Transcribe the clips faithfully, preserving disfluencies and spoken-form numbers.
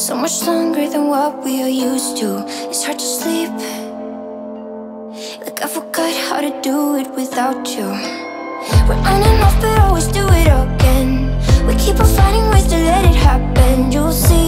so much longer than what we are used to. It's hard to sleep, like I forgot how to do it without you. We're on and off but always do it again. We keep on finding ways to let it happen. You'll see,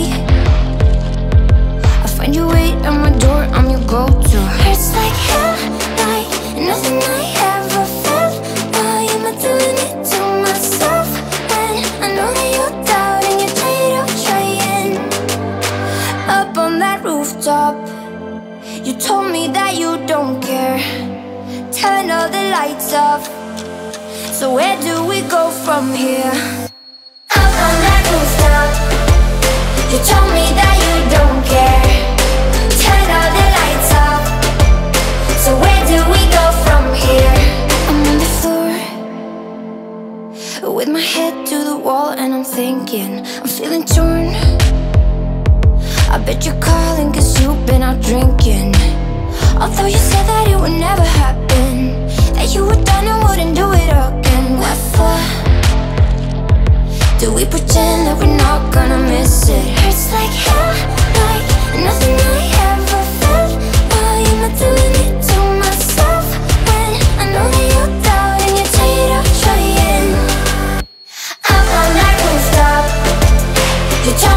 I find you wait at my door, I'm your go-to. Hurts like hell, like nothing I ever felt. Why am I doing it to myself? And I know that you doubt and you're tired of trying. Up on that rooftop, you told me that you don't care. Turn all the lights off, so where do we go from here? Up on that rooftop, you told me that you don't care. Turn all the lights off, so where do we go from here? I'm on the floor, with my head to the wall and I'm thinking, I'm feeling torn. I bet you're calling cause you've been out drinking. Although you said that it would never happen, that you were done and wouldn't do it again. What for? Do we pretend that we're not gonna miss it? Hurts like hell, like nothing I ever felt. Why am I doing it to myself? When I know that you doubt and you're tired of trying. Up on that rooftop, you told